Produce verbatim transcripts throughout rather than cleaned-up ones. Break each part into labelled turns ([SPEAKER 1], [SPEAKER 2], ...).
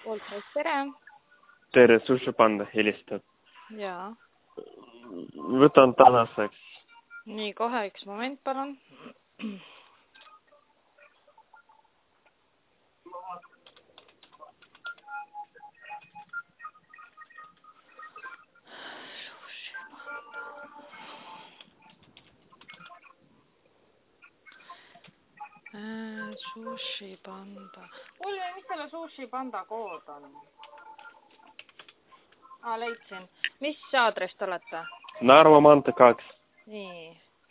[SPEAKER 1] Oltreis, tere.
[SPEAKER 2] Tere, Sushi Panda helistab.
[SPEAKER 1] Jaa.
[SPEAKER 2] Võtan tänaseks.
[SPEAKER 1] Nii, kohe üks moment, palun. Sushi Panda. Ulvi, mis selle Sushi Panda kood on? Aa, leidsin. Mis aadress te olete?
[SPEAKER 2] Narva maantee kaks.
[SPEAKER 1] Nii.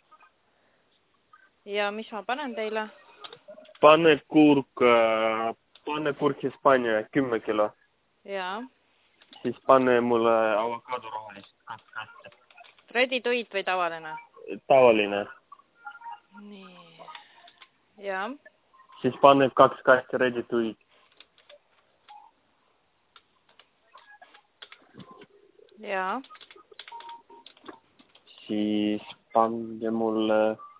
[SPEAKER 1] Ja mis ma panen teile?
[SPEAKER 2] Pane kurk, pane kurk Hispaania kümme kilo.
[SPEAKER 1] Jaa.
[SPEAKER 2] Siis pane mulle avokado rohelist kaks kasti.
[SPEAKER 1] Ready to eat või tavaline?
[SPEAKER 2] Tavaline.
[SPEAKER 1] Nii. Jaa.
[SPEAKER 2] Siis pane kaks kasti ready to eat.
[SPEAKER 1] Jaa.
[SPEAKER 2] Siis pange mulle,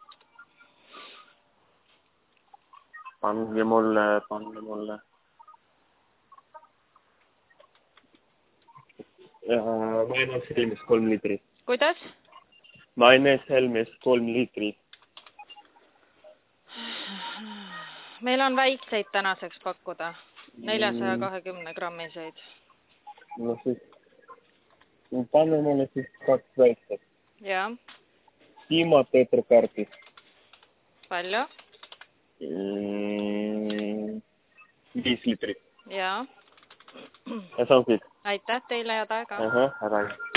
[SPEAKER 2] pange mulle, pange mulle. Majonees Helmes kolm liitrit.
[SPEAKER 1] Kuidas?
[SPEAKER 2] Majonees Helmes kolm liitrit.
[SPEAKER 1] Meil on väikseid tänaseks pakkuda. neljasaja kahekümne grammiseid.
[SPEAKER 2] No siis, pane mulle siis kaks väikset.
[SPEAKER 1] Jaa.
[SPEAKER 2] Piima tetrakarpi.
[SPEAKER 1] Palju?
[SPEAKER 2] Mm, viis liitrit.
[SPEAKER 1] Jaa.
[SPEAKER 2] Ja see on kõik.
[SPEAKER 1] Aitäh teile ja taega.
[SPEAKER 2] Aha, ära.